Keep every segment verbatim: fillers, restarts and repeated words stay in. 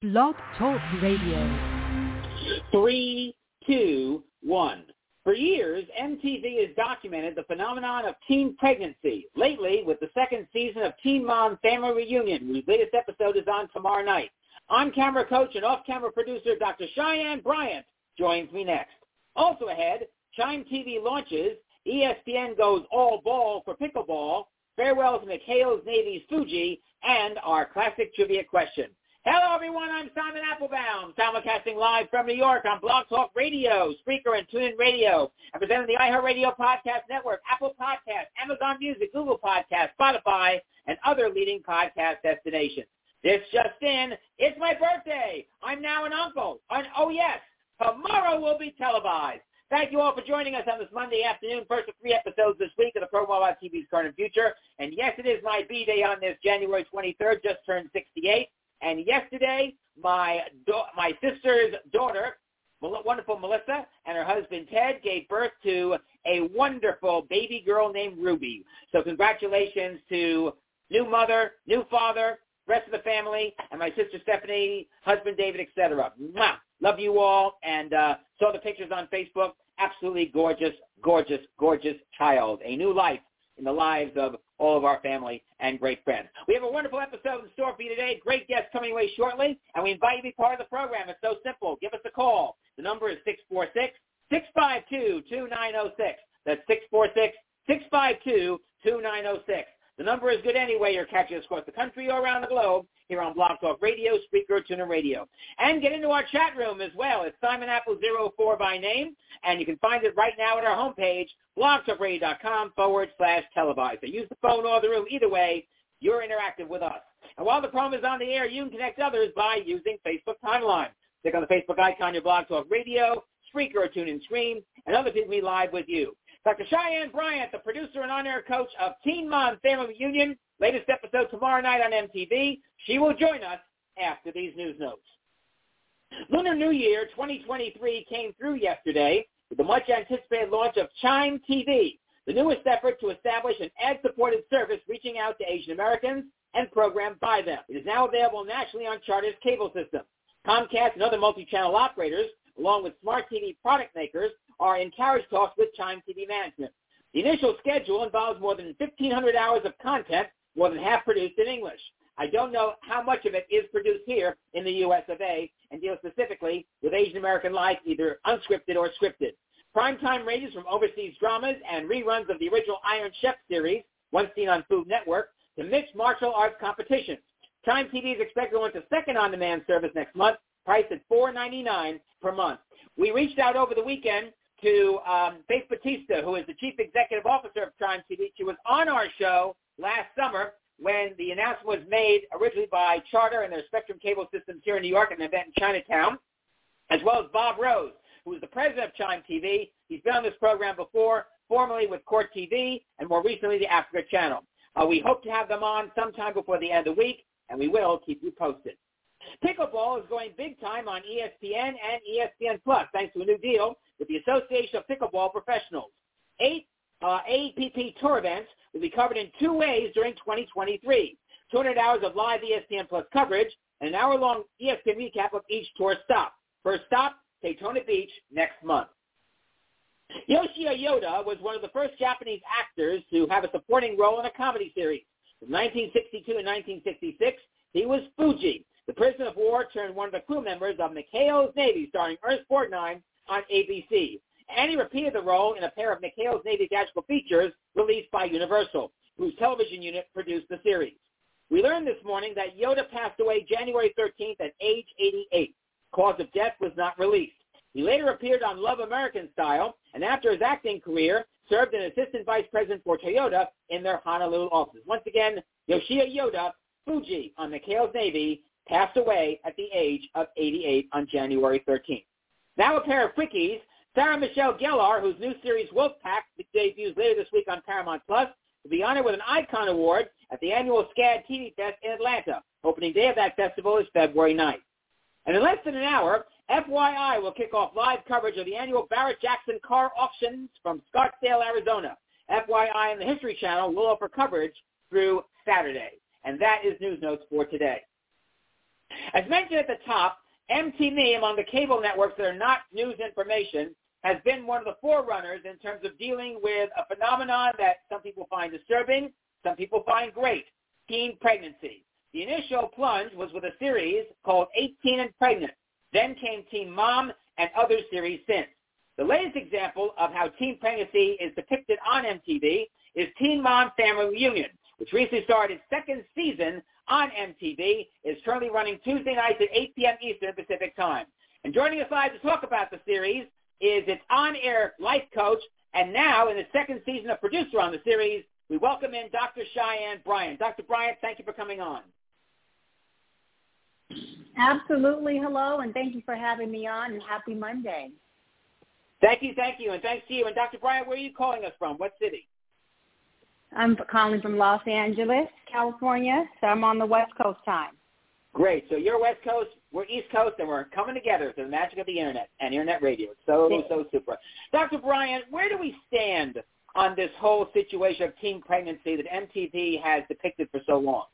Blog Talk Radio. Three, two, one. For years, M T V has documented the phenomenon of teen pregnancy. Lately, with the second season of Teen Mom Family Reunion, whose latest episode is on tomorrow night. On-camera coach and off-camera producer Doctor Cheyenne Bryant joins me next. Also ahead, Chime T V launches, E S P N goes all ball for pickleball, farewell to McHale's Navy's Fuji, and our classic trivia question. Hello, everyone. I'm Simon Applebaum, simulcasting live from New York on Blog Talk Radio, Spreaker, and TuneIn Radio, and presenting the iHeartRadio Podcast Network, Apple Podcasts, Amazon Music, Google Podcasts, Spotify, and other leading podcast destinations. This just in, it's my birthday. I'm now an uncle. And oh, yes, tomorrow will be televised. Thank you all for joining us on this Monday afternoon, first of three episodes this week of the Pro Mobile T V's Current and Future. And yes, it is my B-Day on this January twenty-third, just turned sixty-eight. And yesterday, my do- my sister's daughter, wonderful Melissa, and her husband Ted gave birth to a wonderful baby girl named Ruby. So congratulations to new mother, new father, rest of the family, and my sister Stephanie, husband David, et cetera. Mwah! Love you all, and uh, saw the pictures on Facebook. Absolutely gorgeous, gorgeous, gorgeous child. A new life in the lives of all of our family and great friends. We have a wonderful episode in store for you today. Great guests coming away shortly, and we invite you to be part of the program. It's so simple. Give us a call. The number is six four six, six five two, two nine zero six. That's six four six, six five two, two nine zero six. The number is good anyway. You're catching us across the country or around the globe here on Blog Talk Radio, Spreaker, TuneIn Radio. And get into our chat room as well. It's Simon Apple zero four by name, and you can find it right now at our homepage, blogtalkradio.com forward slash televised. So use the phone or the room. Either way, you're interactive with us. And while the program is on the air, you can connect others by using Facebook Timeline. Click on the Facebook icon, your Blog Talk Radio, Spreaker, or TuneIn Stream, and other people be live with you. Doctor Cheyenne Bryant, the producer and on-air coach of Teen Mom Family Reunion, latest episode tomorrow night on M T V. She will join us after these news notes. Lunar New Year twenty twenty-three came through yesterday with the much-anticipated launch of Chime T V, the newest effort to establish an ad-supported service reaching out to Asian Americans and programmed by them. It is now available nationally on Charter's cable system. Comcast and other multi-channel operators, along with smart T V product makers, are in carriage talks with Chime T V management. The initial schedule involves more than fifteen hundred hours of content, more than half produced in English. I don't know how much of it is produced here in the U S of A and deals specifically with Asian American life, either unscripted or scripted. Primetime ranges from overseas dramas and reruns of the original Iron Chef series, once seen on Food Network, to mixed martial arts competitions. Chime T V is expected to launch a second on-demand service next month, priced at four ninety-nine per month. We reached out over the weekend to um, Faith Batista, who is the Chief Executive Officer of Chime T V. She was on our show last summer when the announcement was made originally by Charter and their Spectrum Cable Systems here in New York at an event in Chinatown, as well as Bob Rose, who is the president of Chime T V. He's been on this program before, formerly with Court T V, and more recently the Africa Channel. Uh, we hope to have them on sometime before the end of the week, and we will keep you posted. Pickleball is going big time on E S P N and E S P N Plus, thanks to a new deal with the Association of Pickleball Professionals. Eight uh, A P P Tour events will be covered in two ways during twenty twenty-three. two hundred hours of live E S P N Plus coverage and an hour-long E S P N recap of each tour stop. First stop, Daytona Beach, next month. Yoshio Yoda was one of the first Japanese actors to have a supporting role in a comedy series. From nineteen sixty-two and nineteen sixty-six, he was Fuji, the prisoner of war turned one of the crew members of McHale's Navy, starring Ernest Borgnine on A B C. And he repeated the role in a pair of McHale's Navy theatrical features released by Universal, whose television unit produced the series. We learned this morning that Yoda passed away January thirteenth at age eighty-eight. Cause of death was not released. He later appeared on Love American Style, and after his acting career, served as assistant vice president for Toyota in their Honolulu offices. Once again, Yoshio Yoda, Fuji on McHale's Navy, passed away at the age of eighty-eight on January thirteenth. Now a pair of quickies. Sarah Michelle Gellar, whose new series Wolfpack debuts later this week on Paramount Plus, will be honored with an Icon Award at the annual SCAD T V Fest in Atlanta. Opening day of that festival is February ninth. And in less than an hour, F Y I will kick off live coverage of the annual Barrett-Jackson car auctions from Scottsdale, Arizona. F Y I and the History Channel will offer coverage through Saturday. And that is News Notes for today. As mentioned at the top, M T V, among the cable networks that are not news information, has been one of the forerunners in terms of dealing with a phenomenon that some people find disturbing, some people find great, teen pregnancy. The initial plunge was with a series called eighteen and Pregnant. Then came Teen Mom and other series since. The latest example of how teen pregnancy is depicted on M T V is Teen Mom Family Reunion, which recently started its second season on M T V, is currently running Tuesday nights at eight p.m. Eastern Pacific Time. And joining us live to talk about the series is its on-air life coach, and now in the second season of producer on the series, we welcome in Doctor Cheyenne Bryant. Doctor Bryant, thank you for coming on. Absolutely. Hello, and thank you for having me on, and happy Monday. Thank you, thank you, and thanks to you. And Doctor Bryant, where are you calling us from? What city? I'm calling from Los Angeles, California, so I'm on the West Coast time. Great. So you're West Coast, we're East Coast, and we're coming together through the magic of the Internet and Internet radio. It's so, so super. Doctor Bryant, where do we stand on this whole situation of teen pregnancy that M T V has depicted for so long?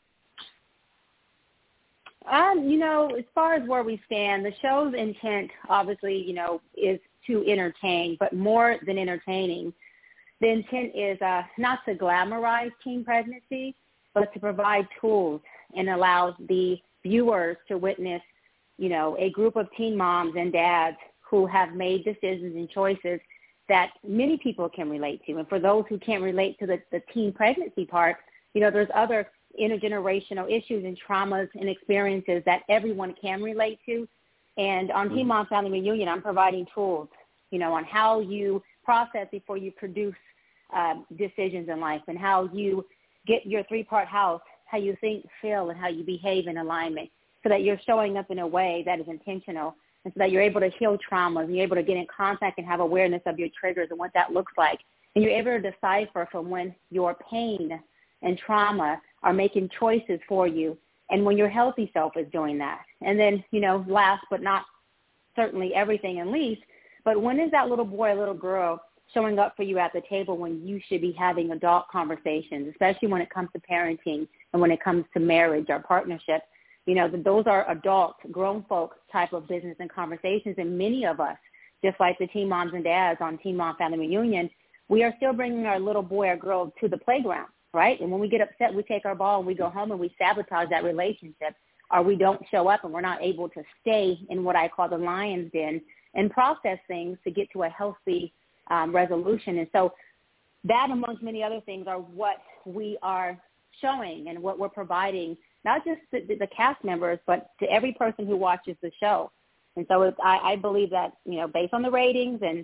Um, you know, as far as where we stand, the show's intent, obviously, you know, is to entertain, but more than entertaining, the intent is uh, not to glamorize teen pregnancy, but to provide tools and allow the viewers to witness, you know, a group of teen moms and dads who have made decisions and choices that many people can relate to. And for those who can't relate to the, the teen pregnancy part, you know, there's other intergenerational issues and traumas and experiences that everyone can relate to. And on mm-hmm. Teen Mom Family Reunion, I'm providing tools, you know, on how you process before you produce uh, decisions in life, and how you get your three-part house, how you think, feel, and how you behave in alignment, so that you're showing up in a way that is intentional, and so that you're able to heal traumas, and you're able to get in contact and have awareness of your triggers and what that looks like. And you're able to decipher from when your pain and trauma are making choices for you, and when your healthy self is doing that. And then, you know, last but not certainly everything and least, but when is that little boy or little girl showing up for you at the table when you should be having adult conversations, especially when it comes to parenting and when it comes to marriage or partnership? You know, those are adult, grown folk type of business and conversations, and many of us, just like the teen moms and dads on Teen Mom Family Reunion, we are still bringing our little boy or girl to the playground, right? And when we get upset, we take our ball and we go home and we sabotage that relationship, or we don't show up and we're not able to stay in what I call the lion's den and process things to get to a healthy um, resolution. And so that, amongst many other things, are what we are showing and what we're providing, not just to the cast members, but to every person who watches the show. And so it's, I, I believe that, you know, based on the ratings and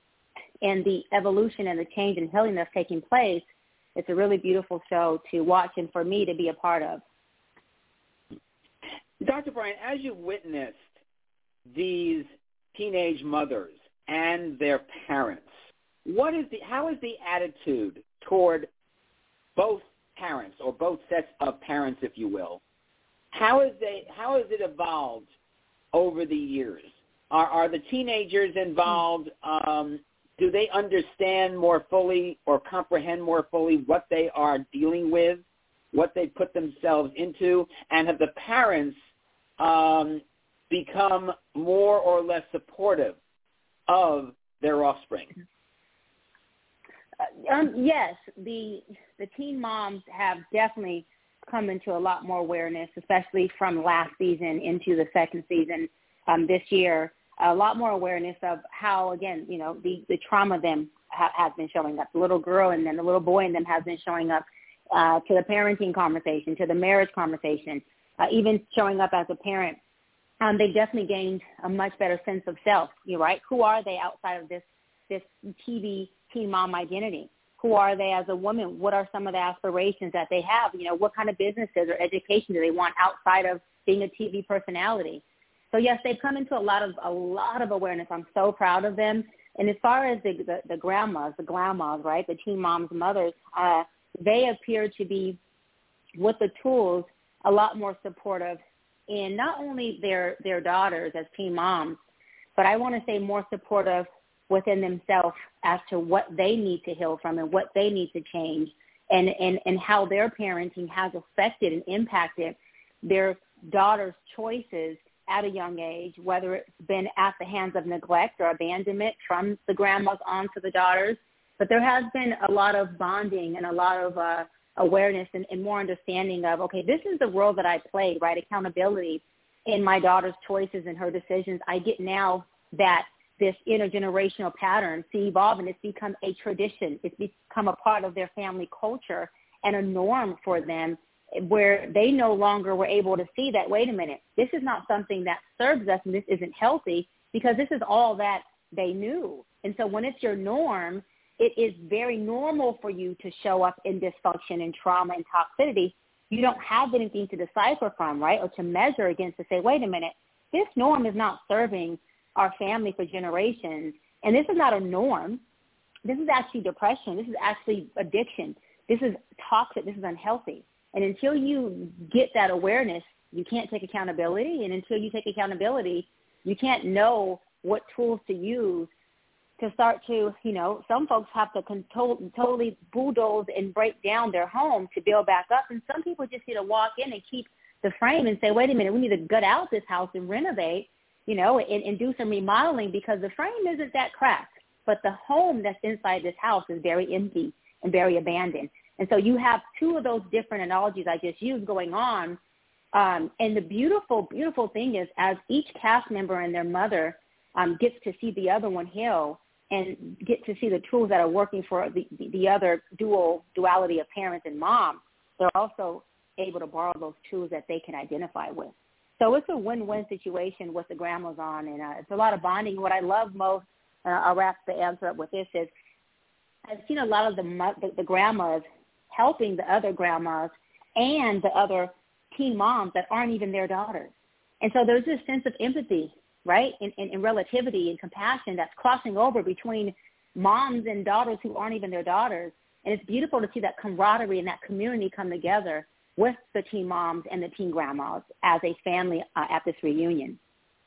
and the evolution and the change and healing that's taking place, it's a really beautiful show to watch and for me to be a part of. Doctor Bryant, as you witnessed these teenage mothers and their parents, what is the how is the attitude toward both parents, or both sets of parents, if you will? How is they how has it evolved over the years? Are are the teenagers involved? Um, do they understand more fully or comprehend more fully what they are dealing with, what they put themselves into, and have the parents um, become more or less supportive of their offspring? Uh, um, yes, the the teen moms have definitely come into a lot more awareness, especially from last season into the second season um, this year. A lot more awareness of how, again, you know, the, the trauma them ha- has been showing up. The little girl and then the little boy in them has been showing up uh, to the parenting conversation, to the marriage conversation, uh, even showing up as a parent. Um, they definitely gained a much better sense of self. You're right. Who are they outside of this this T V teen mom identity? Who are they as a woman? What are some of the aspirations that they have? You know, what kind of businesses or education do they want outside of being a T V personality? So yes, they've come into a lot of a lot of awareness. I'm so proud of them. And as far as the the, the grandmas, the grandmas, right, the teen moms, mothers, uh, they appear to be, with the tools, a lot more supportive in not only their their daughters as teen moms, but I want to say more supportive within themselves as to what they need to heal from and what they need to change, and, and, and how their parenting has affected and impacted their daughters' choices at a young age, whether it's been at the hands of neglect or abandonment from the grandmas on to the daughters. But there has been a lot of bonding and a lot of uh, awareness and, and more understanding of, okay, this is the role that I played, right, accountability in my daughter's choices and her decisions. I get now that this intergenerational pattern to evolve, and it's become a tradition. It's become a part of their family culture and a norm for them, where they no longer were able to see that, wait a minute, this is not something that serves us and this isn't healthy, because this is all that they knew. And so when it's your norm, it is very normal for you to show up in dysfunction and trauma and toxicity. You don't have anything to decipher from, right, or to measure against to say, wait a minute, this norm is not serving our family for generations. And this is not a norm. This is actually depression. This is actually addiction. This is toxic. This is unhealthy. And until you get that awareness, you can't take accountability. And until you take accountability, you can't know what tools to use to start to, you know, some folks have to control, totally bulldoze and break down their home to build back up. And some people just need to walk in and keep the frame and say, wait a minute, we need to gut out this house and renovate, you know, and, and do some remodeling, because the frame isn't that cracked. But the home that's inside this house is very empty and very abandoned. And so you have two of those different analogies I just used going on. Um, and the beautiful, beautiful thing is, as each cast member and their mother um, gets to see the other one heal and get to see the tools that are working for the, the, the other dual duality of parents and mom, they're also able to borrow those tools that they can identify with. So it's a win-win situation with the grandmas on, and uh, it's a lot of bonding. What I love most, uh, I'll wrap the answer up with this, is I've seen a lot of the, the, the grandmas helping the other grandmas and the other teen moms that aren't even their daughters. And so there's this sense of empathy, right, and, and, and relativity and compassion that's crossing over between moms and daughters who aren't even their daughters. And it's beautiful to see that camaraderie and that community come together with the teen moms and the teen grandmas as a family uh, at this reunion.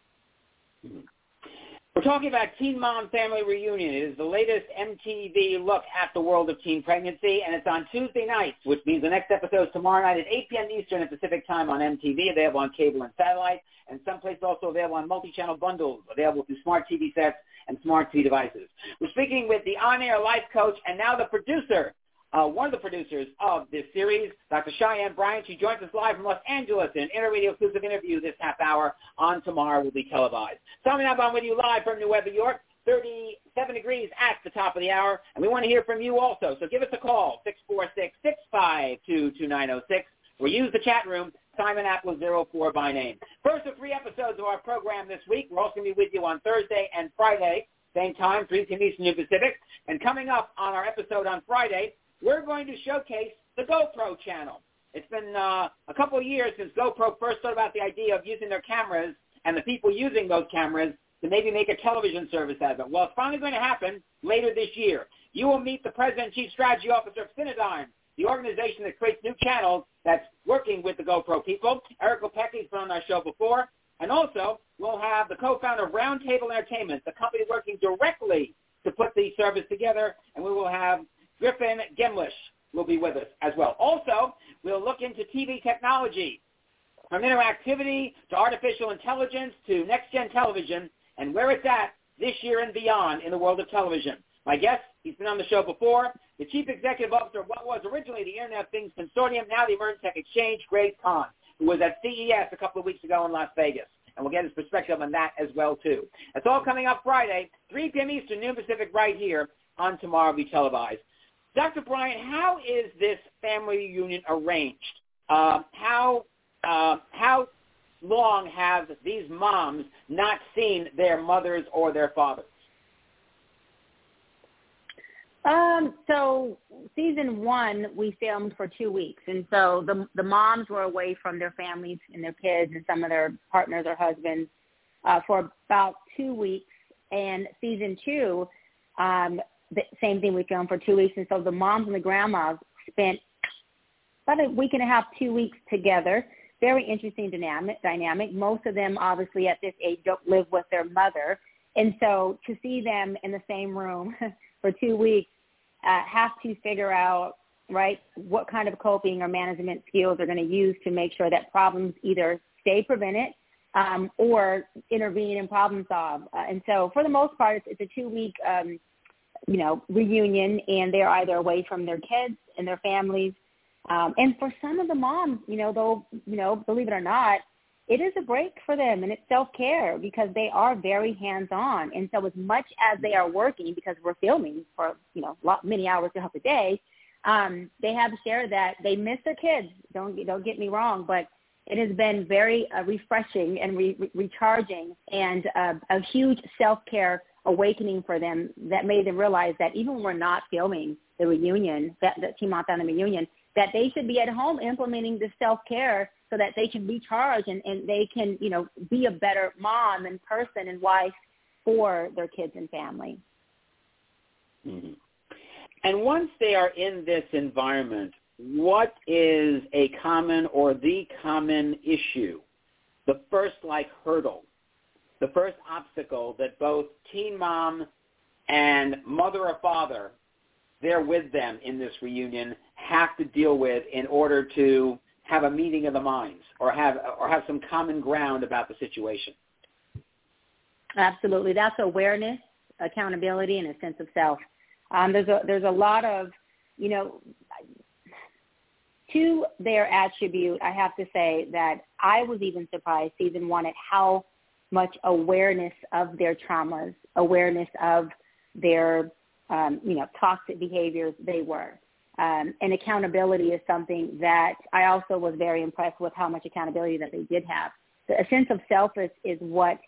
Mm-hmm. We're talking about Teen Mom Family Reunion. It is the latest M T V look at the world of teen pregnancy, and it's on Tuesday nights, which means the next episode is tomorrow night at eight p.m. Eastern at Pacific Time on M T V, available on cable and satellite, and someplace also available on multi-channel bundles, available through smart T V sets and smart T V devices. We're speaking with the on-air life coach and now the producer, uh, one of the producers of this series, Doctor Cheyenne Bryant. She joins us live from Los Angeles in an interradio exclusive interview this half hour on Tomorrow will be televised. Tommy Nabon with you live from New Webber, York. thirty-seven degrees at the top of the hour, and we want to hear from you also. So give us a call, six four six, six five two, two nine zero six, or use the chat room, Simon Apple zero four by name. First of three episodes of our program this week. We're also going to be with you on Thursday and Friday, same time, three p.m. Eastern and Pacific. And coming up on our episode on Friday, we're going to showcase the GoPro channel. It's been uh, a couple of years since GoPro first thought about the idea of using their cameras and the people using those cameras to maybe make a television service out of it. Well, it's finally going to happen later this year. You will meet the President and Chief Strategy Officer of Cinedigm, the organization that creates new channels that's working with the GoPro people. Eric Opecki's been on our show before. And also, we'll have the co-founder of Roundtable Entertainment, the company working directly to put the service together, and we will have Griffin Gemlish will be with us as well. Also, we'll look into T V technology, from interactivity to artificial intelligence to next-gen television, and where it's at this year and beyond in the world of television. My guest, he's been on the show before, the Chief Executive Officer of what was originally the Internet of Things Consortium, now the Emerging Tech Exchange, Greg Kahn, who was at C E S a couple of weeks ago in Las Vegas. And we'll get his perspective on that as well, too. That's all coming up Friday, three p.m. Eastern, noon Pacific, right here on Tomorrow Will Be Televised. Doctor Bryant, how is this family reunion arranged? Uh, how uh, how long have these moms not seen their mothers or their fathers? Um, so season one, we filmed for two weeks. And so the the moms were away from their families and their kids and some of their partners or husbands uh, for about two weeks. And season two, um, the same thing, we filmed for two weeks. And so the moms and the grandmas spent about a week and a half, two weeks together. Very interesting dynamic. dynamic. Most of them, obviously, at this age don't live with their mother. And so to see them in the same room for two weeks, uh, have to figure out, right, what kind of coping or management skills they're going to use to make sure that problems either stay prevent um, or intervene and problem solve. Uh, and so for the most part, it's, it's a two-week, um, you know, reunion, and they're either away from their kids and their families. Um, and for some of the moms, you know, though, you know, believe it or not, it is a break for them, and it's self-care because they are very hands-on. And so as much as they are working, because we're filming for, you know, lot, many hours throughout the day, um, they have shared that they miss their kids. Don't, don't get me wrong, but it has been very uh, refreshing and re- re- recharging and uh, a huge self-care awakening for them that made them realize that even when we're not filming the reunion, that, that Teen Mom Family Reunion, that they should be at home implementing the self-care so that they can recharge and, and they can, you know, be a better mom and person and wife for their kids and family. Mm-hmm. And once they are in this environment, what is a common or the common issue, the first, like, hurdle, the first obstacle that both teen mom and mother or father, they're with them in this reunion, have to deal with in order to have a meeting of the minds or have or have some common ground about the situation? Absolutely. That's awareness, accountability, and a sense of self. Um, there's a there's a lot of, you know, to their attribute, I have to say that I was even surprised, season one, at how much awareness of their traumas, awareness of their, um, you know, toxic behaviors they were. Um, and accountability is something that I also was very impressed with how much accountability that they did have. A sense of self is, is what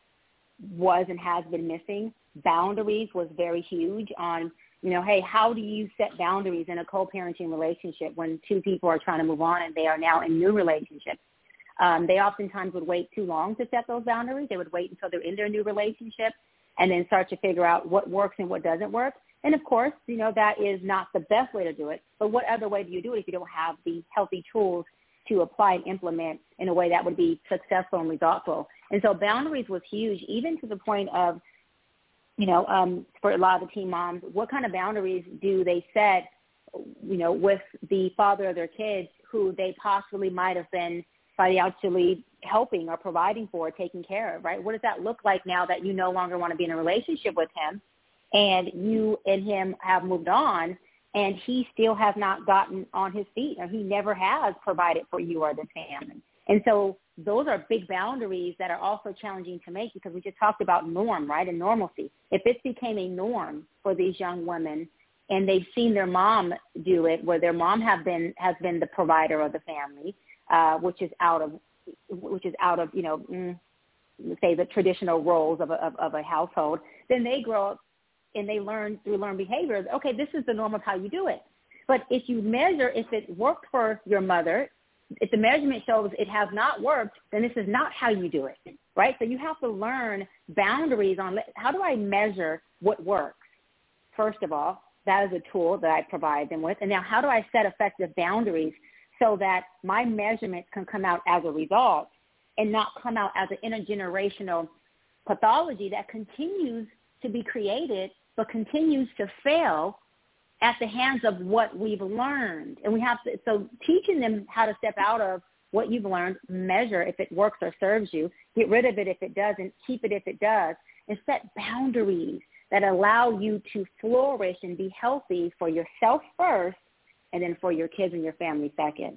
was and has been missing. Boundaries was very huge on, you know, hey, how do you set boundaries in a co-parenting relationship when two people are trying to move on and they are now in new relationships? Um, they oftentimes would wait too long to set those boundaries. They would wait until they're in their new relationship and then start to figure out what works and what doesn't work. And, of course, you know, that is not the best way to do it. But what other way do you do it if you don't have the healthy tools to apply and implement in a way that would be successful and resultful? And so boundaries was huge, even to the point of, you know, um, for a lot of the teen moms, what kind of boundaries do they set, you know, with the father of their kids who they possibly might have been financially helping or providing for, taking care of, right? What does that look like now that you no longer want to be in a relationship with him? And you and him have moved on, and he still has not gotten on his feet, or he never has provided for you or the family. And so those are big boundaries that are also challenging to make because we just talked about norm, right, and normalcy. If it became a norm for these young women and they've seen their mom do it, where their mom have been has been the provider of the family, uh, which is out of which is out of you know, mm, say the traditional roles of a, of, of a household, then they grow up and they learn through learned behaviors, okay, this is the norm of how you do it. But if you measure, if it worked for your mother, if the measurement shows it has not worked, then this is not how you do it, right? So you have to learn boundaries on how do I measure what works. First of all, that is a tool that I provide them with. And now how do I set effective boundaries so that my measurements can come out as a result and not come out as an intergenerational pathology that continues to be created but continues to fail at the hands of what we've learned. And we have to, so teaching them how to step out of what you've learned, measure if it works or serves you, get rid of it if it doesn't, keep it if it does, and set boundaries that allow you to flourish and be healthy for yourself first and then for your kids and your family second.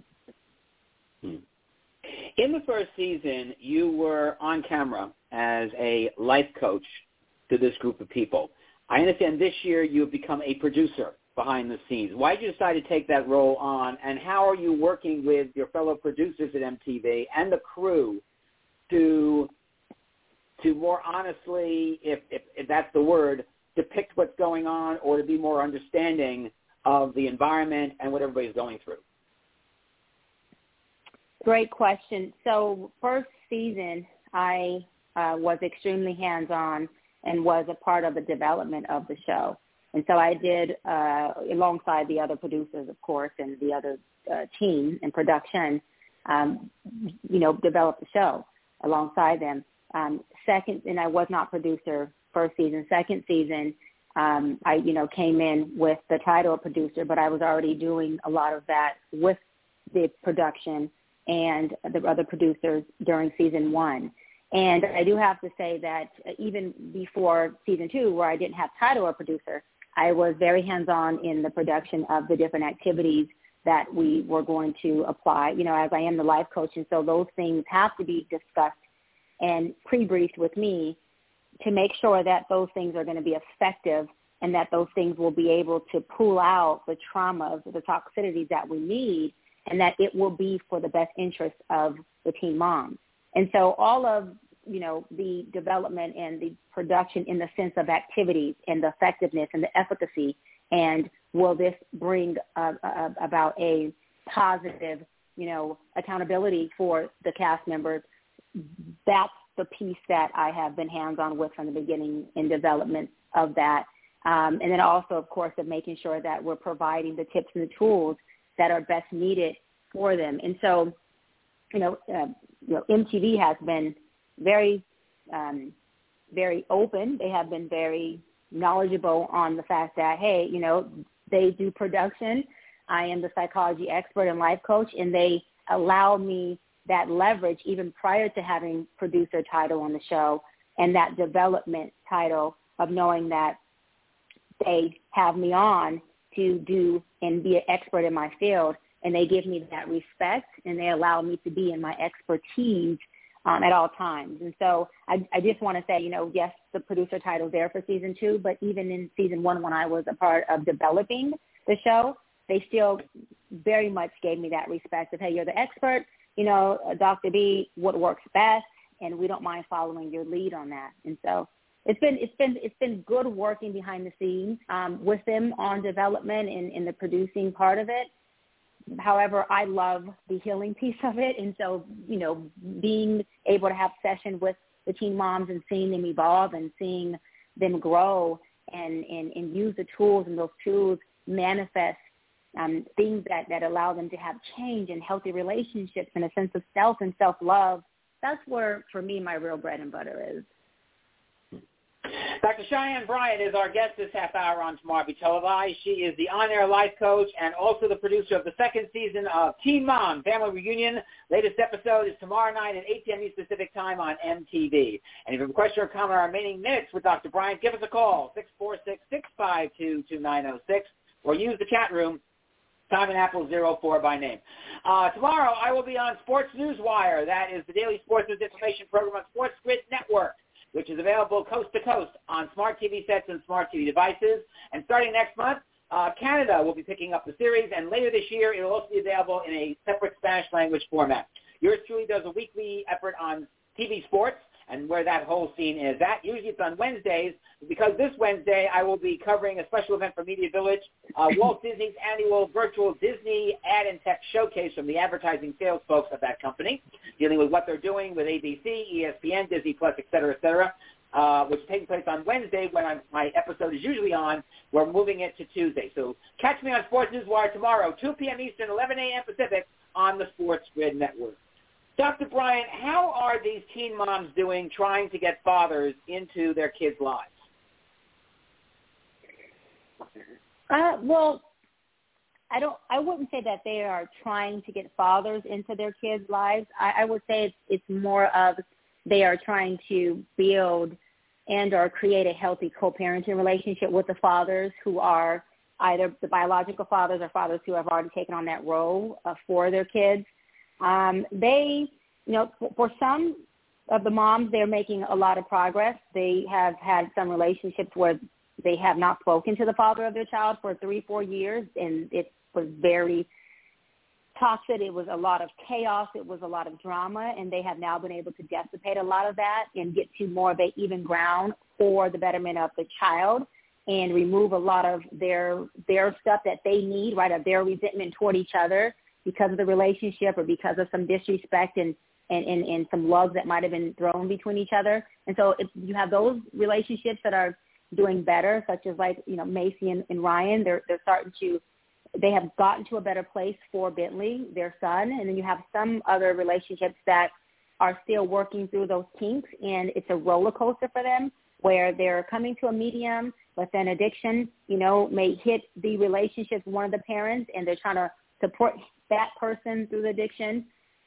Hmm. In the first season, you were on camera as a life coach to this group of people. I understand this year you have become a producer behind the scenes. Why did you decide to take that role on, and how are you working with your fellow producers at M T V and the crew to to more honestly, if, if, if that's the word, depict what's going on or to be more understanding of the environment and what everybody's going through? Great question. So first season, I uh, was extremely hands-on and was a part of the development of the show. And so I did, uh, alongside the other producers, of course, and the other uh, team and production, um, you know, develop the show alongside them. Um, second, and I was not producer first season. Second season, um, I, you know, came in with the title of producer, but I was already doing a lot of that with the production and the other producers during season one. And I do have to say that even before season two, where I didn't have title or producer, I was very hands-on in the production of the different activities that we were going to apply, you know, as I am the life coach. And so those things have to be discussed and pre-briefed with me to make sure that those things are going to be effective and that those things will be able to pull out the traumas, the toxicities that we need, and that it will be for the best interest of the teen moms. And so all of, you know, the development and the production in the sense of activities and the effectiveness and the efficacy, and will this bring uh, uh, about a positive, you know, accountability for the cast members, that's the piece that I have been hands-on with from the beginning in development of that. Um, and then also, of course, of making sure that we're providing the tips and the tools that are best needed for them. And so, you know, uh, you know, M T V has been very, um, very open. They have been very knowledgeable on the fact that, hey, you know, they do production. I am the psychology expert and life coach, and they allow me that leverage even prior to having producer title on the show and that development title of knowing that they have me on to do and be an expert in my field, and they give me that respect and they allow me to be in my expertise um, at all times. And so I, I just want to say, you know, yes, the producer title is there for season two, but even in season one when I was a part of developing the show, they still very much gave me that respect of, hey, you're the expert, you know, Doctor B, what works best, and we don't mind following your lead on that. And so it's been it's been it's been good working behind the scenes um, with them on development and in the producing part of it. However, I love the healing piece of it, and so, you know, being able to have sessions with the teen moms and seeing them evolve and seeing them grow and, and, and use the tools, and those tools manifest um, things that, that allow them to have change and healthy relationships and a sense of self and self-love, that's where, for me, my real bread and butter is. Doctor Cheyenne Bryant is our guest this half hour on Tomorrow Be Televised. She is the on-air life coach and also the producer of the second season of Teen Mom Family Reunion. Latest episode is tomorrow night at eight p.m. Eastern Pacific Time on M T V. And if you have a question or comment on our remaining minutes with Doctor Bryant, give us a call, six four six, six five two, two nine zero six, or use the chat room, Simon Apple zero four by name. Uh, tomorrow I will be on Sports Newswire. That is the daily sports news information program on Sports Grid Network, which is available coast to coast on smart T V sets and smart T V devices. And starting next month, uh, Canada will be picking up the series, and later this year it will also be available in a separate Spanish language format. Yours truly does a weekly effort on T V sports and where that whole scene is at. Usually it's on Wednesdays, because this Wednesday I will be covering a special event for Media Village, uh, Walt Disney's annual virtual Disney Ad and Tech Showcase from the advertising sales folks of that company, dealing with what they're doing with A B C, E S P N, Disney Plus, et cetera, et cetera, uh, which is taking place on Wednesday when I'm, my episode is usually on. We're moving it to Tuesday. So catch me on Sports Newswire tomorrow, two p.m. Eastern, eleven a.m. Pacific, on the Sports Grid Network. Doctor Bryant, how are these teen moms doing trying to get fathers into their kids' lives? Uh, well, I don't. I wouldn't say that they are trying to get fathers into their kids' lives. I, I would say it's, it's more of they are trying to build and or create a healthy co-parenting relationship with the fathers who are either the biological fathers or fathers who have already taken on that role uh, for their kids. Um, they, you know, for, for some of the moms, they're making a lot of progress. They have had some relationships where they have not spoken to the father of their child for three, four years, and it was very toxic. It was a lot of chaos. It was a lot of drama, and they have now been able to dissipate a lot of that and get to more of an even ground for the betterment of the child and remove a lot of their their stuff that they need, right, of their resentment toward each other because of the relationship or because of some disrespect and, and, and, and some lugs that might have been thrown between each other. And so if you have those relationships that are doing better, such as like, you know, Macy and, and Ryan, they're, they're starting to, they have gotten to a better place for Bentley, their son. And then you have some other relationships that are still working through those kinks, and it's a roller coaster for them where they're coming to a medium, but then addiction, you know, may hit the relationship with one of the parents, and they're trying to support that person through the addiction.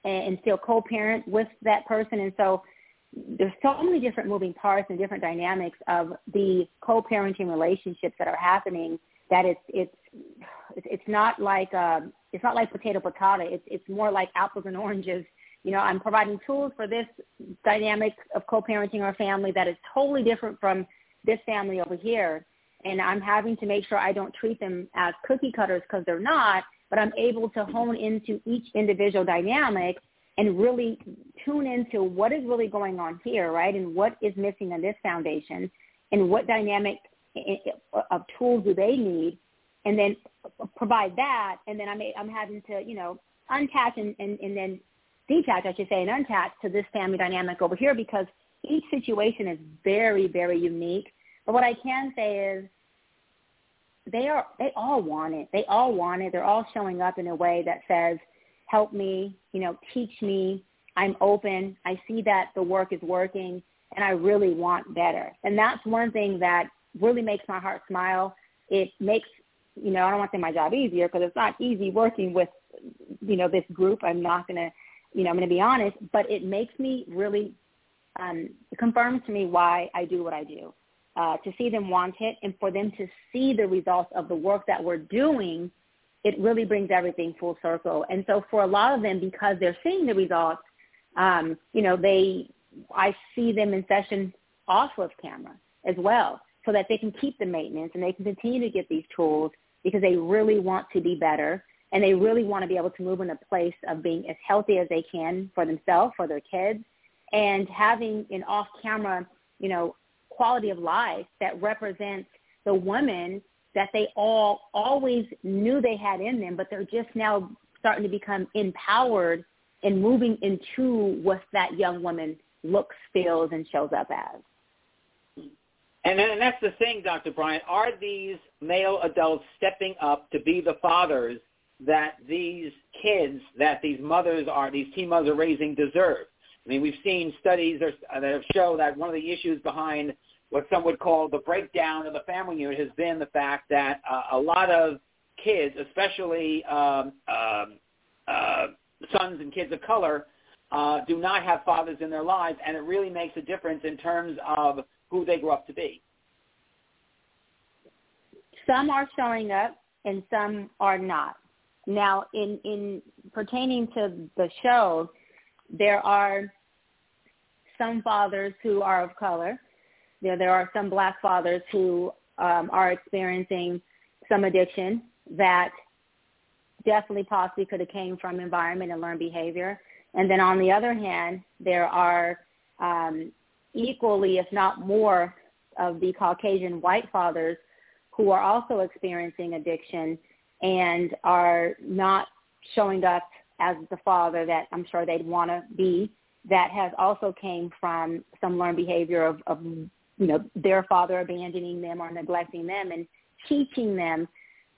and, and still co-parent with that person. And so there's so many different moving parts and different dynamics of the co-parenting relationships that are happening that it's it's it's not like uh, it's not like potato potato. It's it's more like apples and oranges. You know, I'm providing tools for this dynamic of co-parenting our family that is totally different from this family over here, and I'm having to make sure I don't treat them as cookie cutters because they're not. But I'm able to hone into each individual dynamic and really tune into what is really going on here, right, and what is missing in this foundation, and what dynamic of tools do they need, and then provide that. And then I'm, I'm having to, you know, untouch and, and, and then detach, I should say, and untouch to this family dynamic over here, because each situation is very, very unique. But what I can say is they are, they all want it. They all want it. They're all showing up in a way that says, help me, you know, teach me. I'm open. I see that the work is working, and I really want better. And that's one thing that really makes my heart smile. It makes, you know, I don't want to say my job easier, because it's not easy working with, you know, this group. I'm not going to, you know, I'm going to be honest, but it makes me really, um, it confirms to me why I do what I do. Uh, to see them want it, and for them to see the results of the work that we're doing, it really brings everything full circle. And so for a lot of them, because they're seeing the results, um, you know, they, I see them in session off of camera as well, so that they can keep the maintenance and they can continue to get these tools, because they really want to be better, and they really want to be able to move in a place of being as healthy as they can for themselves, for their kids, and having an off-camera, you know, quality of life that represents the women that they all always knew they had in them, but they're just now starting to become empowered and moving into what that young woman looks, feels, and shows up as. And, and that's the thing, Doctor Bryant. Are these male adults stepping up to be the fathers that these kids, that these mothers are, these teen mothers are raising, deserve? I mean, we've seen studies that have shown that one of the issues behind what some would call the breakdown of the family unit has been the fact that uh, a lot of kids, especially um, uh, uh, sons and kids of color, uh, do not have fathers in their lives, and it really makes a difference in terms of who they grow up to be. Some are showing up, and some are not. Now, in, in pertaining to the show, there are some fathers who are of color. There, there are some black fathers who um, are experiencing some addiction that definitely possibly could have came from environment and learned behavior. And then on the other hand, there are um, equally, if not more, of the Caucasian white fathers who are also experiencing addiction and are not showing up as the father that I'm sure they'd want to be, that has also came from some learned behavior of, of, you know, their father abandoning them or neglecting them, and teaching them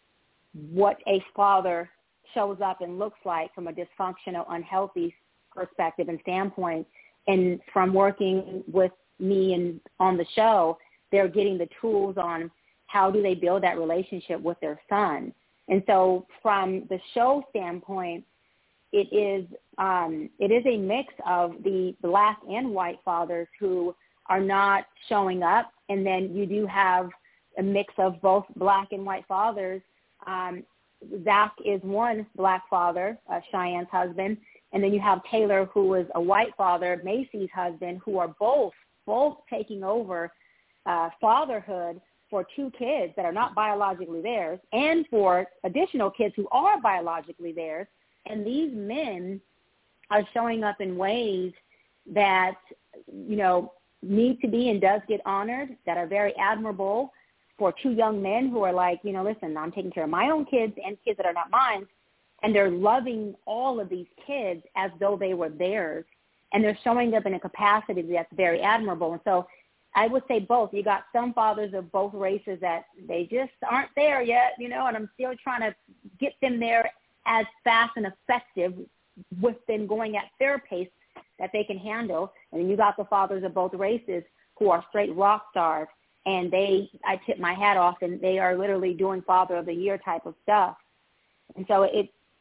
what a father shows up and looks like from a dysfunctional, unhealthy perspective and standpoint. And from working with me and on the show, they're getting the tools on how do they build that relationship with their son. And so from the show standpoint, it is um, it is a mix of the black and white fathers who are not showing up, and then you do have a mix of both black and white fathers. Um, Zach is one black father, uh, Cheyenne's husband, and then you have Taylor, who is a white father, Macy's husband, who are both both taking over uh, fatherhood for two kids that are not biologically theirs, and for additional kids who are biologically theirs. And these men are showing up in ways that, you know, need to be and does get honored, that are very admirable for two young men who are like, you know, listen, I'm taking care of my own kids and kids that are not mine, and they're loving all of these kids as though they were theirs, and they're showing up in a capacity that's very admirable. And so I would say both. You got some fathers of both races that they just aren't there yet, you know, and I'm still trying to get them there as fast and effective with them going at their pace that they can handle. And then you got the fathers of both races who are straight rock stars, and they, I tip my hat off, and they are literally doing Father of the Year type of stuff. And so it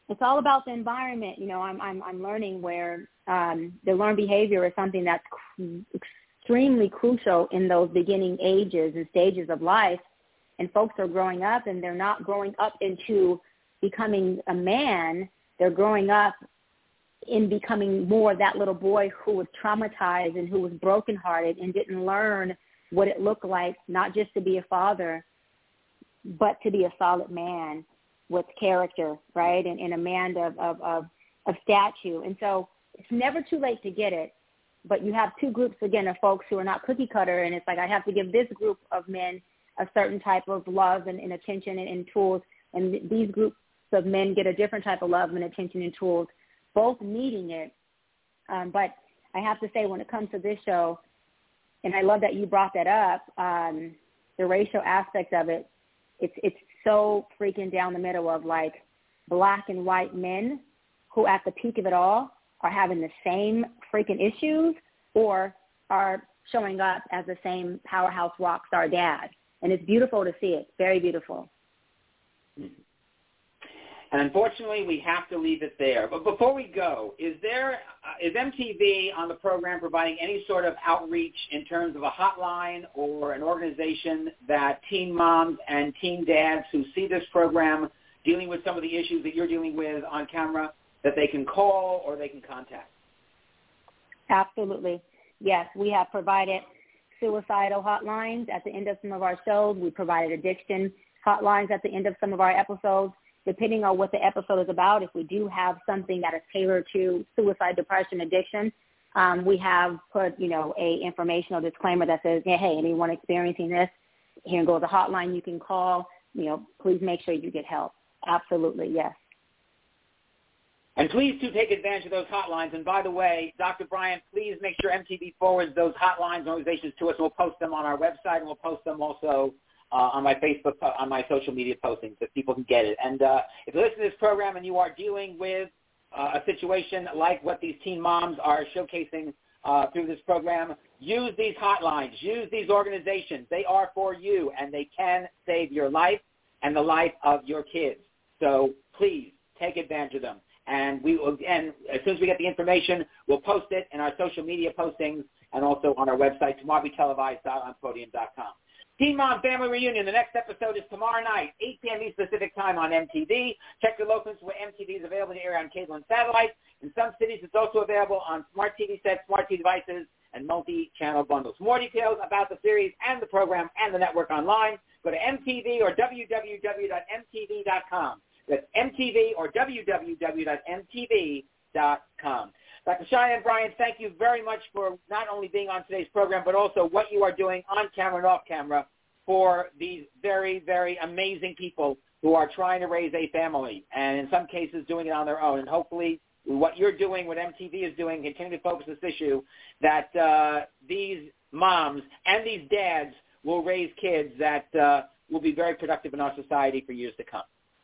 it's all about the environment. You know, I'm I'm I'm learning where um, the learned behavior is something that's cr- extremely crucial in those beginning ages and stages of life. And folks are growing up, and they're not growing up into becoming a man. They're growing up in becoming more that little boy who was traumatized and who was brokenhearted and didn't learn what it looked like, not just to be a father, but to be a solid man with character, right, and, and a man of, of, of, of statue. And so it's never too late to get it, but you have two groups, again, of folks who are not cookie cutter, and it's like I have to give this group of men a certain type of love and, and attention and, and tools, and these groups of men get a different type of love and attention and tools, both needing it. Um, but I have to say, when it comes to this show, and I love that you brought that up, um, the racial aspect of it, it's it's so freaking down the middle of like black and white men who at the peak of it all are having the same freaking issues or are showing up as the same powerhouse rock star dad. And it's beautiful to see it. Very beautiful. And unfortunately, we have to leave it there. But before we go, is there uh, is M T V on the program providing any sort of outreach in terms of a hotline or an organization that teen moms and teen dads who see this program dealing with some of the issues that you're dealing with on camera, that they can call or they can contact? Absolutely. Yes, we have provided suicidal hotlines at the end of some of our shows. We provided addiction hotlines at the end of some of our episodes. Depending on what the episode is about, if we do have something that is tailored to suicide, depression, addiction, um, we have put, you know, a informational disclaimer that says, yeah, hey, anyone experiencing this, here goes a hotline you can call. You know, please make sure you get help. Absolutely, yes. And please do take advantage of those hotlines. And by the way, Doctor Bryant, please make sure M T V forwards those hotlines and organizations to us. We'll post them on our website, and we'll post them also Uh, on my Facebook, on my social media postings, that people can get it. And uh, if you listen to this program and you are dealing with uh, a situation like what these teen moms are showcasing uh, through this program, use these hotlines, use these organizations. They are for you, and they can save your life and the life of your kids. So please take advantage of them. And we will, and as soon as we get the information, we'll post it in our social media postings and also on our website, tomorrow be televised dot on podium dot com. Teen Mom Family Reunion. The next episode is tomorrow night, eight p.m. East Pacific Time on M T V. Check your locals where M T V is available to air on cable and satellite. In some cities, it's also available on smart T V sets, smart T V devices, and multi-channel bundles. More details about the series and the program and the network online. Go to M T V or w w w dot m t v dot com. That's M T V or w w w dot m t v dot com. Doctor Cheyenne Bryant, thank you very much for not only being on today's program, but also what you are doing on camera and off camera for these very, very amazing people who are trying to raise a family, and in some cases doing it on their own. And hopefully what you're doing, what M T V is doing, continue to focus this issue, that uh, these moms and these dads will raise kids that uh, will be very productive in our society for years to come.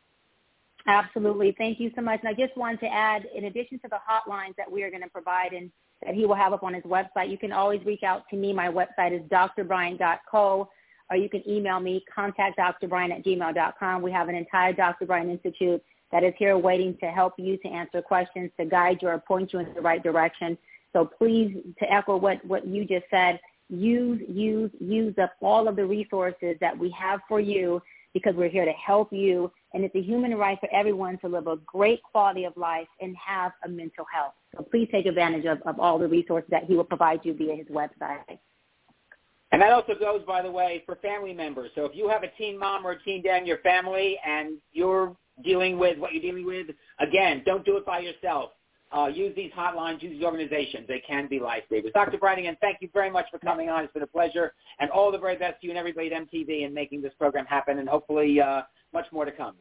Absolutely. Thank you so much. And I just wanted to add, in addition to the hotlines that we are going to provide and that he will have up on his website, you can always reach out to me. My website is d r bryant dot co, or you can email me, contact d r bryant at gmail dot com. We have an entire Doctor Bryant Institute that is here waiting to help you, to answer questions, to guide you or point you in the right direction. So please, to echo what, what you just said, use, use, use up all of the resources that we have for you, because we're here to help you. And it's a human right for everyone to live a great quality of life and have a mental health. So please take advantage of, of all the resources that he will provide you via his website. And that also goes, by the way, for family members. So if you have a teen mom or a teen dad in your family and you're dealing with what you're dealing with, again, don't do it by yourself. Uh, use these hotlines, use these organizations. They can be lifesavers. Doctor Bryant, thank you very much for coming on. It's been a pleasure. And all the very best to you and everybody at M T V in making this program happen, and hopefully uh, much more to come.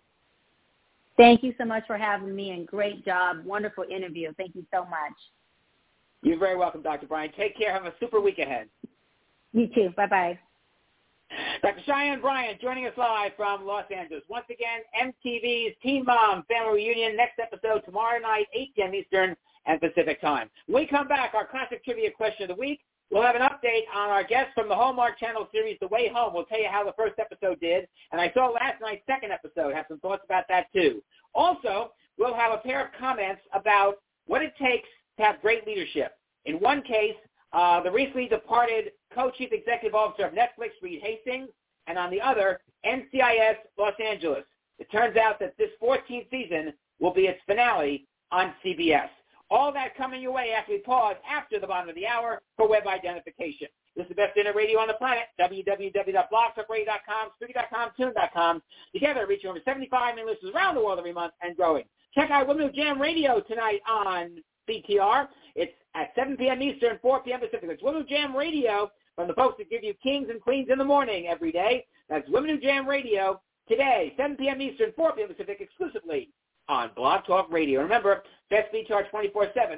Thank you so much for having me, and great job. Wonderful interview. Thank you so much. You're very welcome, Doctor Bryant. Take care. Have a super week ahead. You too. Bye-bye. Doctor Cheyenne Bryant joining us live from Los Angeles. Once again, M T V's Teen Mom Family Reunion. Next episode tomorrow night, eight p.m. Eastern and Pacific Time. When we come back, our classic trivia question of the week. We'll have an update on our guest from the Hallmark Channel series, The Way Home. We'll tell you how the first episode did. And I saw last night's second episode. Have some thoughts about that, too. Also, we'll have a pair of comments about what it takes to have great leadership. In one case, uh, the recently departed co-chief executive officer of Netflix, Reed Hastings, and on the other, N C I S Los Angeles. It turns out that this fourteenth season will be its finale on C B S. All that coming your way after we pause after the bottom of the hour for web identification. This is the best internet radio on the planet, w w w dot blog talk radio dot com, Spreaker dot com, Tune dot com. Together, reaching over seventy-five million listeners around the world every month and growing. Check out Women Who Jam Radio tonight on B T R. It's at seven p.m. Eastern, four p.m. Pacific. It's Women Who Jam Radio from the folks that give you kings and queens in the morning every day. That's Women Who Jam Radio today, seven p.m. Eastern, four p.m. Pacific, exclusively on Blog Talk Radio. Remember, best B T R twenty-four seven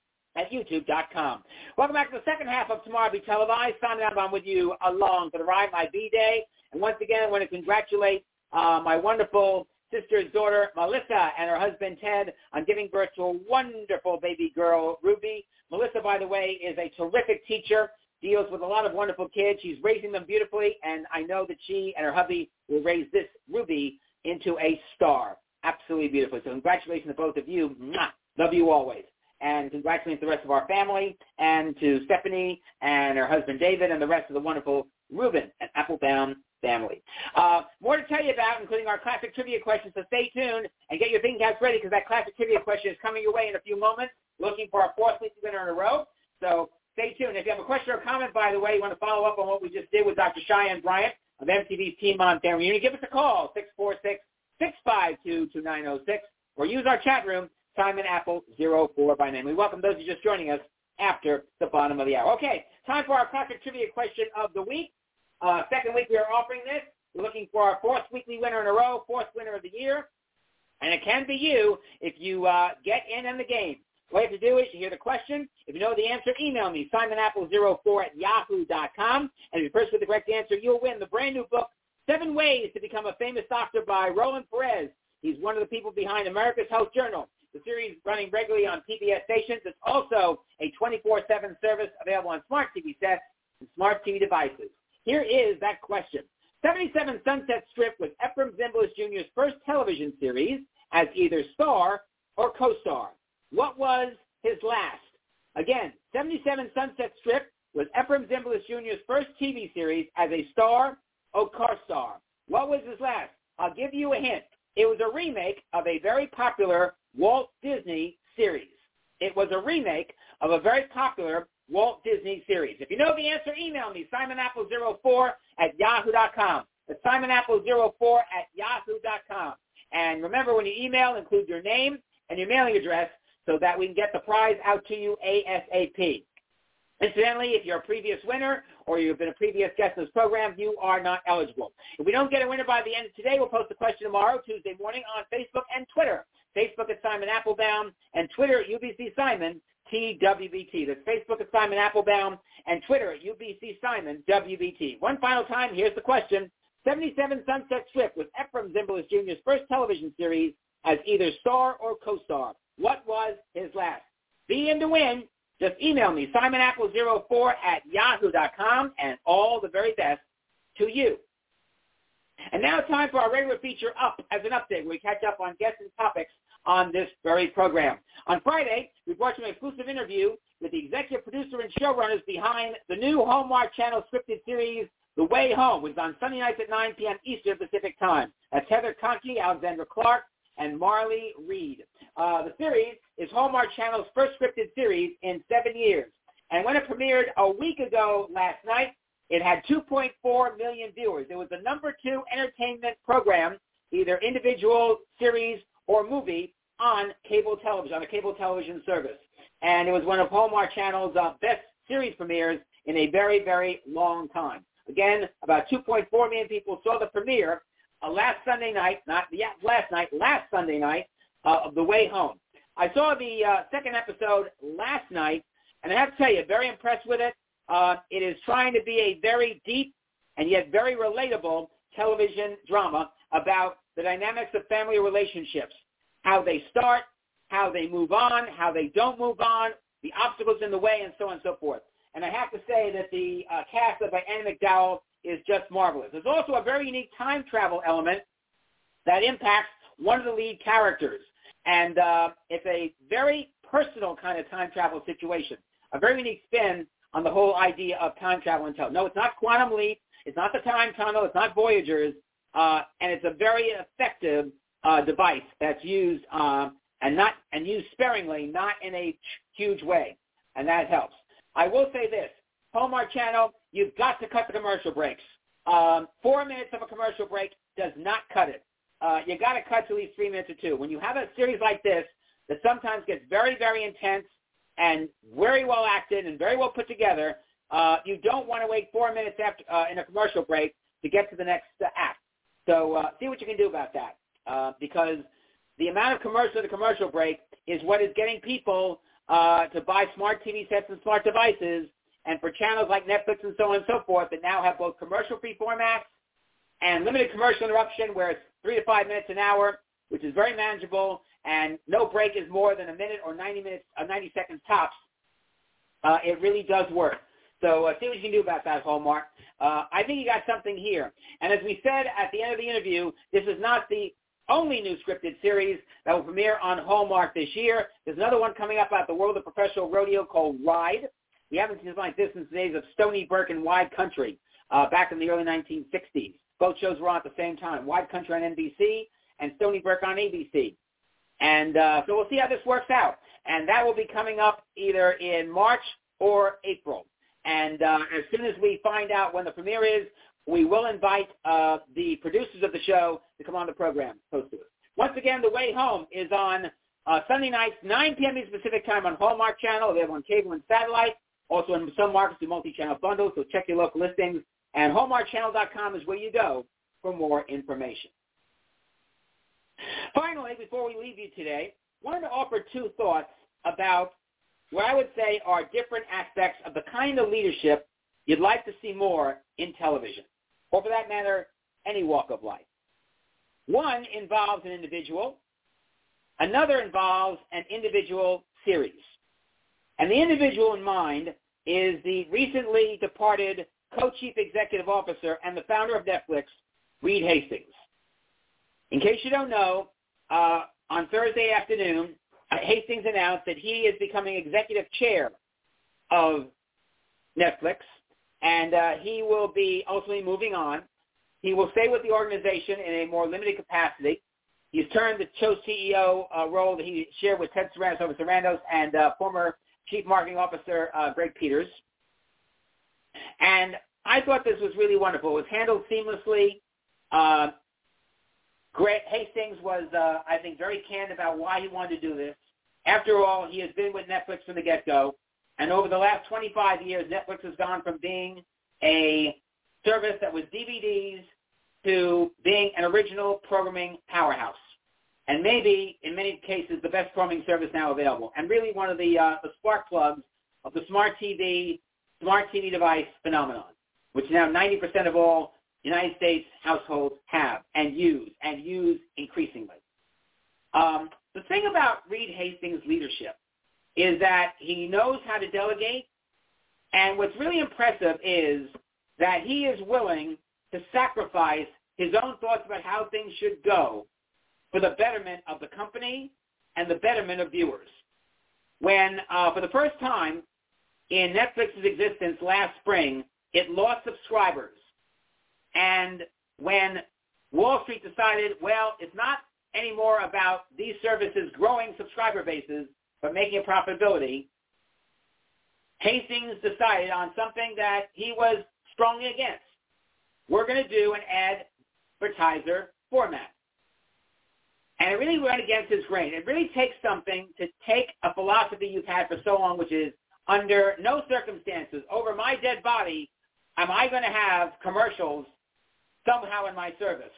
at youtube dot com. Welcome back to the second half of Tomorrow Be Televised. Simon Applebaum with you along for the ride, my B-Day. And once again, I want to congratulate uh, my wonderful sister's daughter, Melissa, and her husband, Ted, on giving birth to a wonderful baby girl, Ruby. Melissa, by the way, is a terrific teacher, deals with a lot of wonderful kids. She's raising them beautifully, and I know that she and her hubby will raise this Ruby into a star. Absolutely beautiful. So congratulations to both of you. Mwah. Love you always. And congratulations to the rest of our family and to Stephanie and her husband David and the rest of the wonderful Reuben and Applebaum family. Uh, more to tell you about, including our classic trivia questions, so stay tuned and get your thinking caps ready because that classic trivia question is coming your way in a few moments, looking for our fourth weekly winner in a row. So stay tuned. If you have a question or comment, by the way, you want to follow up on what we just did with Doctor Cheyenne Bryant of M T V's Teen Mom Family Reunion, give us a call, six four six, six five two, two nine zero six, or use our chat room, Simon Apple zero four by name. We welcome those who are just joining us after the bottom of the hour. Okay, time for our classic trivia question of the week. Uh, second week we are offering this. We're looking for our fourth weekly winner in a row, fourth winner of the year. And it can be you if you uh, get in on the game. All you have to do is you hear the question. If you know the answer, email me, simon apple zero four at yahoo dot com. And if you're first with the correct answer, you'll win the brand new book, Seven Ways to Become a Famous Doctor by Roland Perez. He's one of the people behind America's Health Journal. The series running regularly on P B S stations. It's also a twenty-four seven service available on smart T V sets and smart T V devices. Here is that question. seventy-seven Sunset Strip was Efrem Zimbalist Junior's first television series as either star or co-star. What was his last? Again, seventy-seven Sunset Strip was Efrem Zimbalist Junior's first T V series as a star or co-star. What was his last? I'll give you a hint. It was a remake of a very popular Walt Disney series. It was a remake of a very popular Walt Disney series. If you know the answer, email me, simon apple zero four at yahoo dot com. That's simon apple zero four at yahoo dot com. And remember, when you email, include your name and your mailing address so that we can get the prize out to you ASAP. Incidentally, if you're a previous winner or you've been a previous guest in this program, you are not eligible. If we don't get a winner by the end of today, we'll post the question tomorrow, Tuesday morning, on Facebook and Twitter. Facebook at Simon Applebaum and Twitter at U B C Simon T W B T. That's Facebook at Simon Applebaum and Twitter at U B C Simon W B T. One final time, here's the question. seventy-seven Sunset Strip was Efrem Zimbalist Junior's first television series as either star or co-star. What was his last? Be in to win. Just email me, simon apple zero four at yahoo dot com, and all the very best to you. And now it's time for our regular feature, Up as an Update, where we catch up on guests and topics on this very program. On Friday, we brought you an exclusive interview with the executive producer and showrunners behind the new Hallmark Channel scripted series, The Way Home, which is on Sunday nights at nine p.m. Eastern Pacific Time. That's Heather Conkey, Alexandra Clark, and Marley Reed. Uh, the series is Hallmark Channel's first scripted series in seven years. And when it premiered a week ago last night, it had two point four million viewers. It was the number two entertainment program, either individual series or movie, on cable television, on a cable television service. And it was one of Hallmark Channel's uh, best series premieres in a very, very long time. Again, about two point four million people saw the premiere uh, last Sunday night, not yeah, last night, last Sunday night, uh, of The Way Home. I saw the uh, second episode last night, and I have to tell you, very impressed with it. Uh, it is trying to be a very deep and yet very relatable television drama about the dynamics of family relationships, how they start, how they move on, how they don't move on, the obstacles in the way, and so on and so forth. And I have to say that the uh, cast led by Annie McDowell is just marvelous. There's also a very unique time travel element that impacts one of the lead characters. And uh, it's a very personal kind of time travel situation, a very unique spin on the whole idea of time travel and television. No, it's not Quantum Leap. It's not the Time Tunnel. It's not Voyagers. Uh, and it's a very effective uh, device that's used uh, and not and used sparingly, not in a huge way. And that helps. I will say this. Hallmark Channel, you've got to cut the commercial breaks. Um, four minutes of a commercial break does not cut it. Uh, you got to cut to at least three minutes or two. When you have a series like this that sometimes gets very, very intense and very well acted and very well put together, uh, you don't want to wait four minutes after uh, in a commercial break to get to the next uh, act. So uh, see what you can do about that, uh, because the amount of commercial to the commercial break is what is getting people uh, to buy smart T V sets and smart devices, and for channels like Netflix and so on and so forth that now have both commercial-free formats and limited commercial interruption where it's three to five minutes an hour, which is very manageable, and no break is more than a minute or ninety minutes, uh, ninety seconds tops. Uh, it really does work. So uh, see what you can do about that, Hallmark. Uh, I think you got something here. And as we said at the end of the interview, this is not the only new scripted series that will premiere on Hallmark this year. There's another one coming up about the world of professional rodeo called Ride. We haven't seen something like this since the days of Stony Burke and Wide Country uh, back in the early nineteen sixties. Both shows were on at the same time, Wide Country on N B C and Stony Burke on A B C. And uh, so we'll see how this works out. And that will be coming up either in March or April. And uh, as soon as we find out when the premiere is, we will invite uh, the producers of the show to come on the program, close to us. Once again, The Way Home is on uh, Sunday nights, nine p.m. Eastern Pacific time on Hallmark Channel. They have on cable and satellite. Also in some markets do multi-channel bundles, so check your local listings. And hallmark channel dot com is where you go for more information. Finally, before we leave you today, I wanted to offer two thoughts about what I would say are different aspects of the kind of leadership you'd like to see more in television, or for that matter, any walk of life. One involves an individual. Another involves an individual series. And the individual in mind is the recently departed co-chief executive officer and the founder of Netflix, Reed Hastings. In case you don't know, uh, on Thursday afternoon, uh, Hastings announced that he is becoming executive chair of Netflix, and uh, he will be ultimately moving on. He will stay with the organization in a more limited capacity. He's turned the co C E O uh, role that he shared with Ted Sarandos over Sarandos and uh, former Chief Marketing Officer uh, Greg Peters. And I thought this was really wonderful. It was handled seamlessly. Uh, Greg Hastings was, uh, I think, very candid about why he wanted to do this. After all, he has been with Netflix from the get-go. And over the last twenty-five years, Netflix has gone from being a service that was D V Ds to being an original programming powerhouse. And maybe, in many cases, the best programming service now available. And really one of the, uh, the spark plugs of the smart T V, smart T V device phenomenon, which now ninety percent of all United States households have and use, and use increasingly. Um, the thing about Reed Hastings' leadership is that he knows how to delegate, and what's really impressive is that he is willing to sacrifice his own thoughts about how things should go for the betterment of the company and the betterment of viewers. When, uh, for the first time in Netflix's existence last spring, it lost subscribers. And when Wall Street decided, well, it's not anymore about these services growing subscriber bases, but making a profitability, Hastings decided on something that he was strongly against. We're going to do an advertiser format. And it really went against his grain. It really takes something to take a philosophy you've had for so long, which is under no circumstances, over my dead body, am I going to have commercials somehow in my service.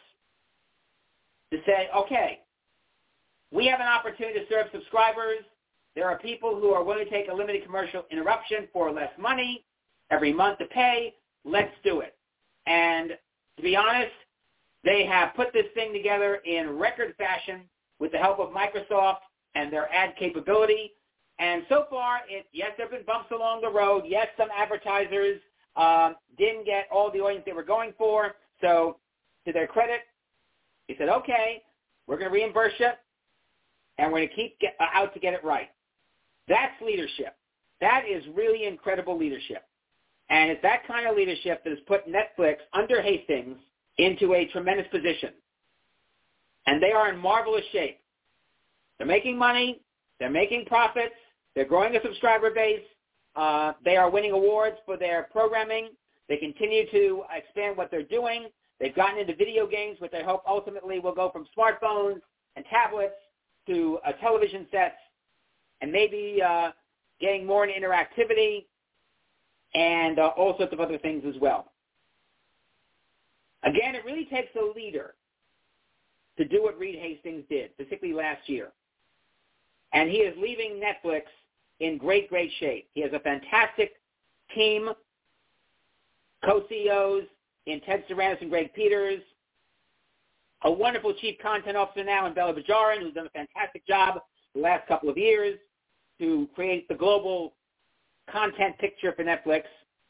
To say, okay, we have an opportunity to serve subscribers. There are people who are willing to take a limited commercial interruption for less money every month to pay. Let's do it. And to be honest, they have put this thing together in record fashion with the help of Microsoft and their ad capability. And so far, it, yes, there have been bumps along the road. Yes, some advertisers um, didn't get all the audience they were going for. So to their credit, they said, okay, we're going to reimburse you. and we're going to keep get, uh, out to get it right. That's leadership. That is really incredible leadership. And it's that kind of leadership that has put Netflix under Hastings into a tremendous position. And they are in marvelous shape. They're making money. They're making profits. They're growing a subscriber base. Uh, they are winning awards for their programming. They continue to expand what they're doing. They've gotten into video games, which I hope ultimately will go from smartphones and tablets to uh, television sets, and maybe uh, getting more into interactivity and uh, all sorts of other things as well. Again, it really takes a leader to do what Reed Hastings did, particularly last year. And he is leaving Netflix in great, great shape. He has a fantastic team, co-C E Os in Ted Sarandos and Greg Peters, a wonderful chief content officer now in Bella Bajarin, who's done a fantastic job the last couple of years to create the global content picture for Netflix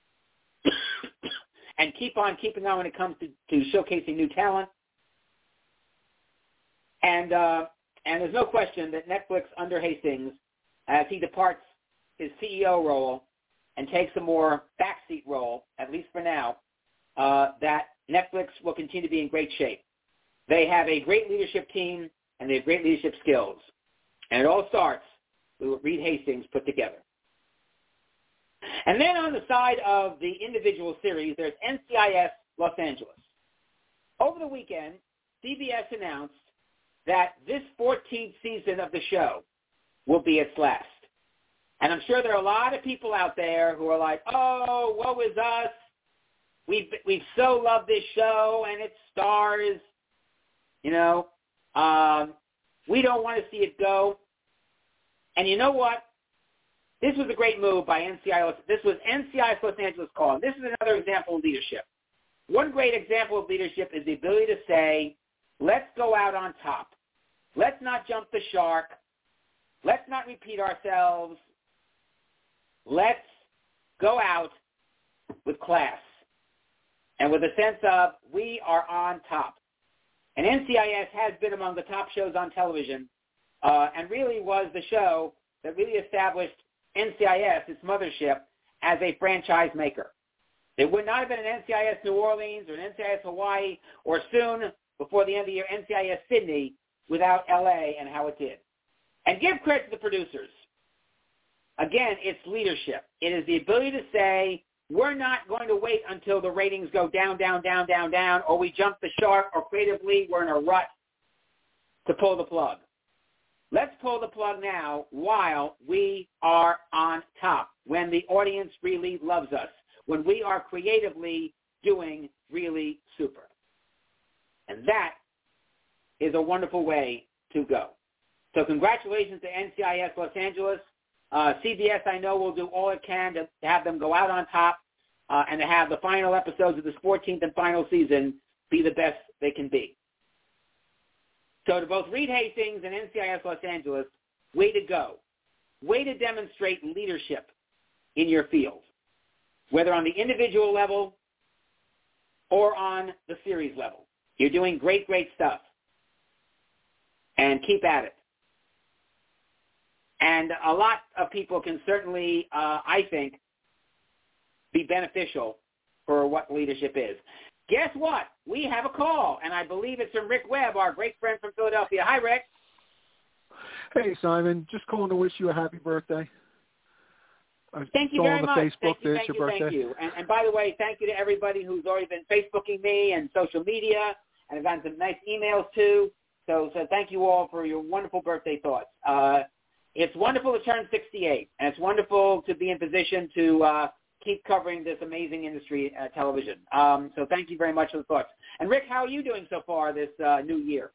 and keep on keeping on when it comes to, to showcasing new talent. And uh, and there's no question that Netflix under Hastings, as he departs his C E O role and takes a more backseat role, at least for now, uh, that Netflix will continue to be in great shape. They have a great leadership team, and they have great leadership skills. And it all starts with what Reed Hastings put together. And then on the side of the individual series, there's N C I S Los Angeles. Over the weekend, C B S announced that this fourteenth season of the show will be its last. And I'm sure there are a lot of people out there who are like, oh, woe is us. We've, we've so loved this show and its stars. You know, um, we don't want to see it go. And you know what? This was a great move by N C I S. This was N C I S Los Angeles calling. This is another example of leadership. One great example of leadership is the ability to say, let's go out on top. Let's not jump the shark. Let's not repeat ourselves. Let's go out with class and with a sense of we are on top. And N C I S has been among the top shows on television uh, and really was the show that really established N C I S, its mothership, as a franchise maker. It would not have been an N C I S New Orleans or an N C I S Hawaii or soon, before the end of the year, N C I S Sydney without L A and how it did. And give credit to the producers. Again, it's leadership. It is the ability to say, we're not going to wait until the ratings go down, down, down, down, down, or we jump the shark, or creatively we're in a rut to pull the plug. Let's pull the plug now while we are on top, when the audience really loves us, when we are creatively doing really super. And that is a wonderful way to go. So congratulations to N C I S Los Angeles. Uh, C B S, I know, will do all it can to have them go out on top uh, and to have the final episodes of this fourteenth and final season be the best they can be. So to both Reed Hastings and N C I S Los Angeles, way to go. Way to demonstrate leadership in your field, whether on the individual level or on the series level. You're doing great, great stuff. And keep at it. And a lot of people can certainly, uh, I think, be beneficial for what leadership is. Guess what? We have a call, and I believe it's from Rick Webb, our great friend from Philadelphia. Hi, Rick. Hey, Simon. Just calling to wish you a happy birthday. I thank you very on the much. Facebook thank you, that thank it's you, your birthday. thank you. And, and by the way, thank you to everybody who's already been Facebooking me and social media, and I've gotten some nice emails too. So, so thank you all for your wonderful birthday thoughts. Uh, it's wonderful to turn sixty-eight, and it's wonderful to be in position to uh, keep covering this amazing industry, uh, television. Um, so thank you very much for the thoughts. And Rick, how are you doing so far this uh, new year?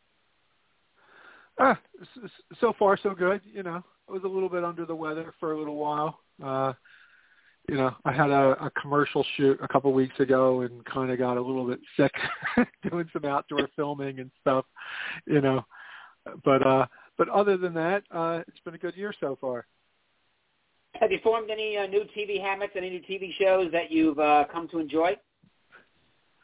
Ah, so far so good. You know, I was a little bit under the weather for a little while. Uh, you know, I had a, a commercial shoot a couple of weeks ago and kind of got a little bit sick doing some outdoor filming and stuff. You know, but uh, but other than that, uh, it's been a good year so far. Have you formed any uh, new T V hammocks, any new T V shows that you've uh, come to enjoy?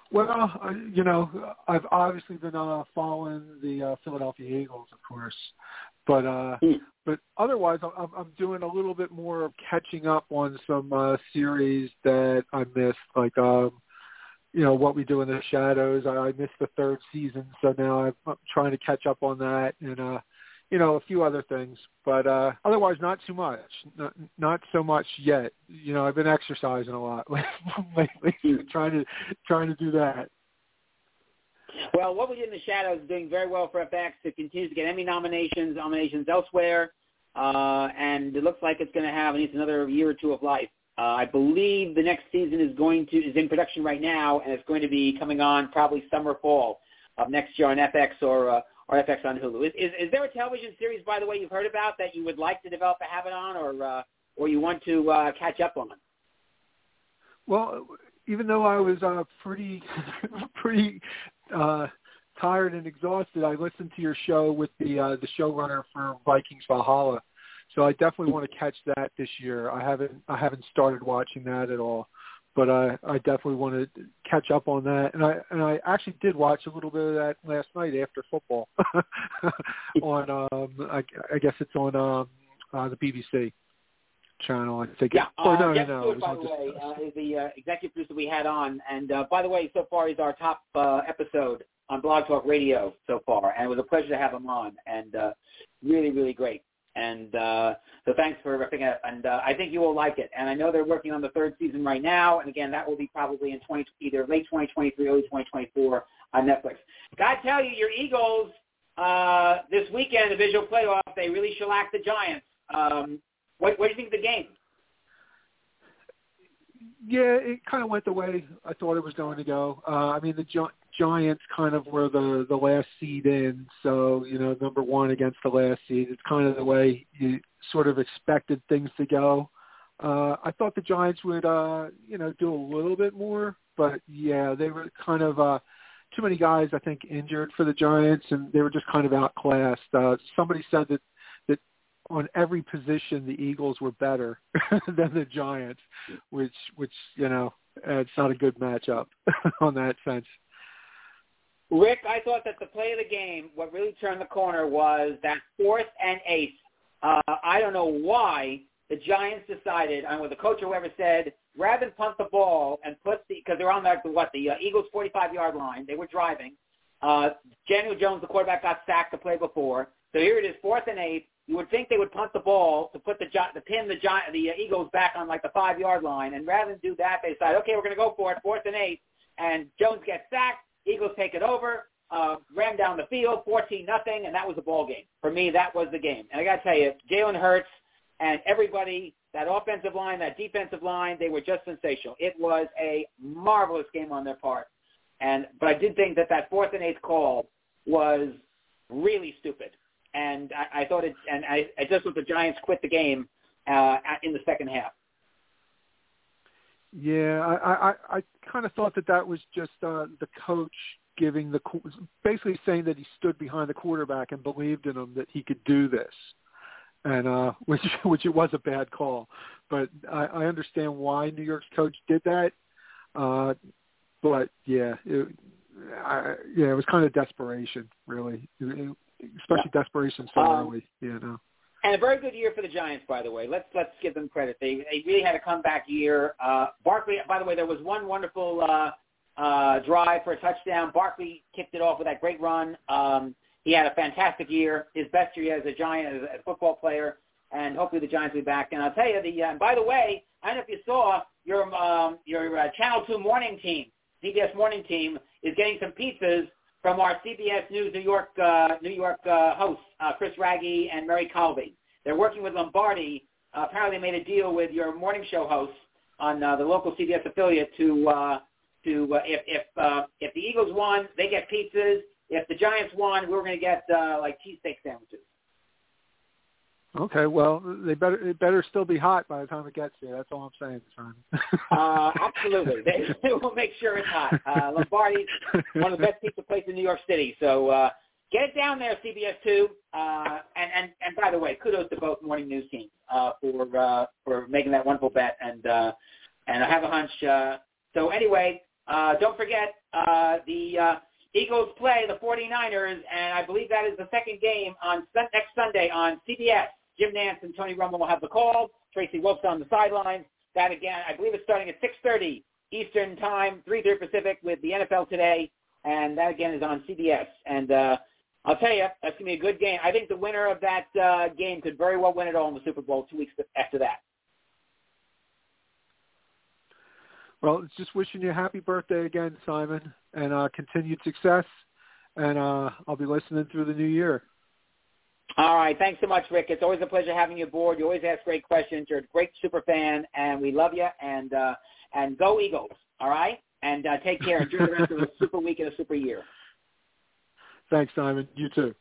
Well, uh, you know, I've obviously been uh, following the uh, Philadelphia Eagles, of course, but uh, mm. but otherwise, I'm, I'm doing a little bit more of catching up on some uh, series that I missed, like um, you know, What We Do in the Shadows. I, I missed the third season, so now I'm, I'm trying to catch up on that, and uh, you know, a few other things, but uh, otherwise, not too much, not, not so much yet. You know, I've been exercising a lot lately, trying to trying to do that. Well, What We Did in the Shadows is doing very well for F X. It continues to get Emmy nominations, nominations elsewhere, uh, and it looks like it's going to have at least another year or two of life. Uh, I believe the next season is going to is in production right now, and it's going to be coming on probably summer, fall of next year on F X or uh, or F X on Hulu. Is, is, is there a television series, by the way, you've heard about that you would like to develop a habit on, or uh, or you want to uh, catch up on? Well, even though I was uh, pretty pretty uh, tired and exhausted, I listened to your show with the uh, the showrunner for Vikings Valhalla, so I definitely want to catch that this year. I haven't I haven't started watching that at all, but I, I definitely want to catch up on that. And I and I actually did watch a little bit of that last night after football on um I, I guess it's on um uh, the B B C channel. I think. Yeah. It, or no, uh, Jeff no, no. Stewart, it by was the on way, just, uh, is the uh, executive producer we had on, and uh, by the way, so far he's our top uh, episode on Blog Talk Radio so far, and it was a pleasure to have him on, and uh, really, really great. And uh, so thanks for ripping it. And uh, I think you will like it. And I know they're working on the third season right now. And again, that will be probably in twenty, either late twenty twenty-three, early twenty twenty-four on Netflix. Got to tell you, your Eagles uh, this weekend, the visual playoff, they really shellacked the Giants. Um, what, what do you think of the game? Yeah, it kind of went the way I thought it was going to go. Uh, I mean, the Gi- Giants kind of were the, the last seed in, so, you know, number one against the last seed. It's kind of the way you sort of expected things to go. Uh, I thought the Giants would, uh, you know, do a little bit more, but, yeah, they were kind of uh, too many guys, I think, injured for the Giants, and they were just kind of outclassed. Uh, somebody said that on every position, the Eagles were better than the Giants, which, which you know, it's not a good matchup on that sense. Rick, I thought that the play of the game, what really turned the corner was that fourth and eighth. Uh, I don't know why the Giants decided, I don't know what the coach or whoever said, rather than punt the ball and put the, because they're on the, what, the uh, Eagles' forty-five-yard line. They were driving. Uh, Daniel Jones, the quarterback, got sacked the play before. So here it is, fourth and eighth. You would think they would punt the ball to put the to pin the the uh, Eagles back on like the five yard line, and rather than do that, they decided, okay, we're going to go for it, fourth and eight, and Jones gets sacked. Eagles take it over, uh, ran down the field, fourteen nothing, and that was the ball game. For me, that was the game. And I got to tell you, Jalen Hurts and everybody, that offensive line, that defensive line, they were just sensational. It was a marvelous game on their part, and but I did think that that fourth and eighth call was really stupid. And I, I thought it, and I, I just thought the Giants quit the game uh, in the second half. Yeah, I, I, I kind of thought that that was just uh, the coach giving the, basically saying that he stood behind the quarterback and believed in him that he could do this, and uh, which which it was a bad call. But I, I understand why New York's coach did that. Uh, but yeah, it, I, yeah, it was kind of desperation, really. It, Especially yeah. desperation so um, early, you know. And a very good year for the Giants, by the way. Let's let's give them credit. They they really had a comeback year. Uh, Barkley, by the way, there was one wonderful uh, uh, drive for a touchdown. Barkley kicked it off with that great run. Um, he had a fantastic year, his best year as a Giant, as a, as a football player, and hopefully the Giants will be back. And I'll tell you, the uh, and by the way, I don't know if you saw your um, your uh, Channel two morning team, C B S morning team, is getting some pizzas from our C B S News New York uh, New York uh, hosts, uh, Chris Raggi and Mary Colby. They're working with Lombardi. Uh, apparently, they made a deal with your morning show hosts on uh, the local C B S affiliate to uh, to uh, if if uh, if the Eagles won, they get pizzas. If the Giants won, we were going to get uh, like cheesesteak sandwiches. Okay, well, they better it better still be hot by the time it gets there. That's all I'm saying, son. uh, absolutely, they, they will make sure it's hot. Uh, Lombardi's one of the best pizza places in New York City, so uh, get it down there, C B S two. Uh, and and and by the way, kudos to both morning news teams uh, for uh, for making that wonderful bet. And uh, and I have a hunch. Uh, so anyway, Uh, don't forget uh, the uh, Eagles play the forty-niners, and I believe that is the second game on sun- next Sunday on C B S. Jim Nantz and Tony Romo will have the call. Tracy Wolf's on the sidelines. That, again, I believe is starting at six thirty Eastern Time, three thirty Pacific with the N F L Today, and that, again, is on C B S. And uh, I'll tell you, that's going to be a good game. I think the winner of that uh, game could very well win it all in the Super Bowl two weeks after that. Well, it's just wishing you a happy birthday again, Simon, and uh, continued success. And uh, I'll be listening through the new year. All right. Thanks so much, Rick. It's always a pleasure having you aboard. You always ask great questions. You're a great super fan, and we love you. And uh, and go Eagles, all right? And uh, take care. Enjoy the rest of the super week and a super year. Thanks, Simon. You too.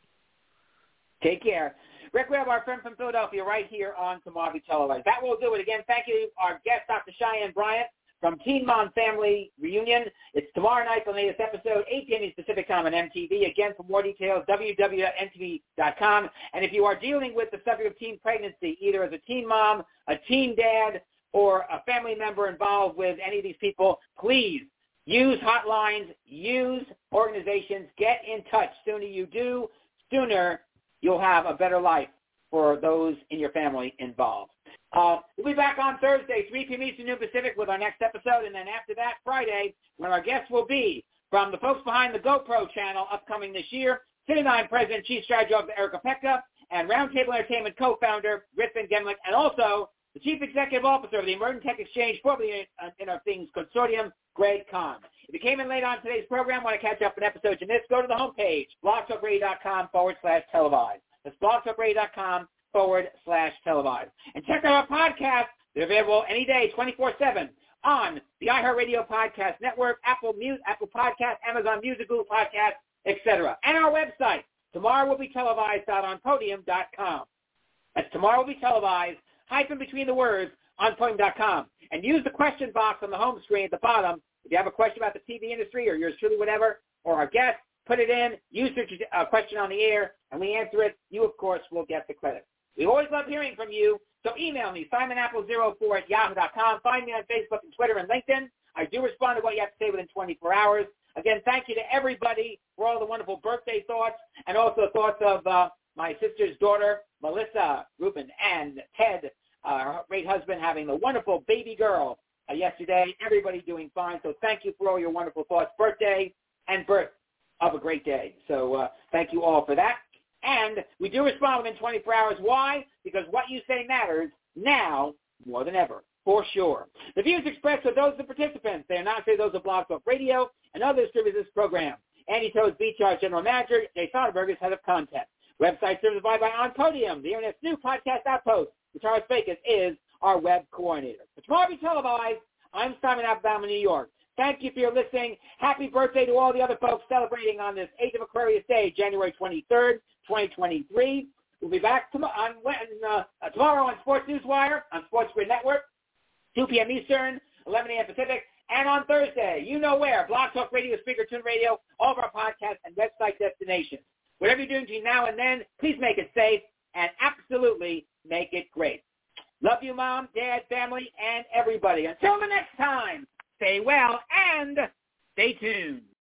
Take care. Rick Webb, our friend from Philadelphia, right here on Tomorrow Be Televised. That will do it. Again, thank you to our guest, Doctor Cheyenne Bryant, from Teen Mom Family Reunion. It's tomorrow night for the latest episode, eight p.m. Pacific Time on M T V. Again, for more details, w w w dot m t v dot com. And if you are dealing with the subject of teen pregnancy, either as a teen mom, a teen dad, or a family member involved with any of these people, please use hotlines, use organizations, get in touch. Sooner you do, sooner you'll have a better life for those in your family involved. Uh, we'll be back on Thursday, three p.m. Eastern, noon Pacific, with our next episode. And then after that, Friday, when our guests will be from the folks behind the GoPro channel upcoming this year, Cinedigm President and Chief Strategy Officer Erica Pekka, and Roundtable Entertainment co-founder Rich Van Gemlick, and also the Chief Executive Officer of the Emerging Tech Exchange, formerly in our Things Consortium, Greg Kahn. If you came in late on today's program, want to catch up on episodes you missed, go to the homepage, blogtalkradio.com forward slash televised. That's blogtalkradio.com forward slash televised. And check out our podcasts. They're available any day, twenty-four seven, on the iHeartRadio Podcast Network, Apple Music, Apple Podcasts, Amazon Music, Google Podcasts, et cetera. And our website, tomorrow will be televised dot on podium dot com. That's tomorrow will be televised, hyphen between the words, on podium dot com. And use the question box on the home screen at the bottom. If you have a question about the T V industry or yours truly, whatever, or our guest, put it in, use the uh, question on the air, and we answer it. You, of course, will get the credit. We always love hearing from you, so email me, simon apple zero four at yahoo dot com. Find me on Facebook and Twitter and LinkedIn. I do respond to what you have to say within twenty-four hours. Again, thank you to everybody for all the wonderful birthday thoughts and also thoughts of uh, my sister's daughter, Melissa Rubin, and Ted, uh, her great husband, having the wonderful baby girl uh, yesterday. Everybody doing fine, so thank you for all your wonderful thoughts. Birthday and birth of a great day. So uh, thank you all for that. And we do respond within twenty-four hours. Why? Because what you say matters now more than ever, for sure. The views expressed are those of the participants. They are not those of Blog Talk Radio and other distributors of this program. Andy Toes Beach, our general manager. Jay Soderberg is head of content. Website services by On Podium, the Internet's new podcast outpost. Charles Fakis is our web coordinator. For Tomorrow Be Televised, I'm Simon Applebaum in New York. Thank you for your listening. Happy birthday to all the other folks celebrating on this Age of Aquarius Day, January twenty-third, twenty twenty-three. We'll be back tom- on, uh, tomorrow on Sports Newswire, on Sports Grid Network, two p.m. Eastern, eleven a.m. Pacific, and on Thursday, you know where, Blog Talk Radio, Speaker Tune Radio, all of our podcasts and website destinations. Whatever you're doing between now and then, please make it safe and absolutely make it great. Love you, Mom, Dad, family, and everybody. Until the next time, stay well and stay tuned.